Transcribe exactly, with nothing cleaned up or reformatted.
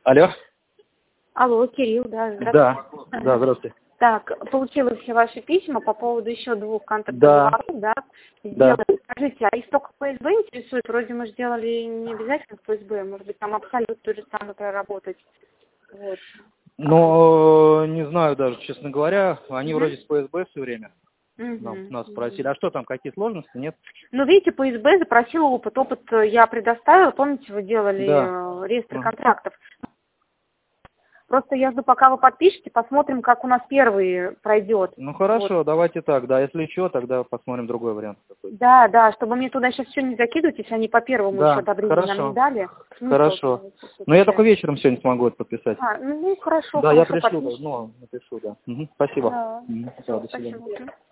Алло. Алло, Кирилл, да, здравствуйте. Да, да, здравствуйте. Так, получила все ваши письма по поводу еще двух контактов, Да. да? Да. Сделали. Скажите, а их только ФСБ интересует? Вроде мы сделали не обязательно ФСБ, может быть, там абсолютно то же самое проработать. Вот. Но не знаю даже, честно говоря, они Угу. вроде с ФСБ все время Угу. нам, нас спросили. А что там, какие сложности, нет? Ну, видите, по ФСБ запросила опыт. Опыт я предоставила, помните, вы делали Да. э, реестр Ага. контрактов. Просто я жду, пока вы подпишете, посмотрим, как у нас первый пройдет. Ну хорошо, Вот. давайте так, да, если что, тогда посмотрим другой вариант какой-то. Да, да, чтобы мне туда сейчас все не закидывать, если они по первому Да, еще одобрение нам хорошо. не дали. Смысл Хорошо. получается. Но я только вечером сегодня смогу это подписать. А, ну хорошо, Да, хорошо, я пришлю, подпишите. ну, напишу, да. Угу, спасибо. Да, Угу, да, все, до свидания. спасибо.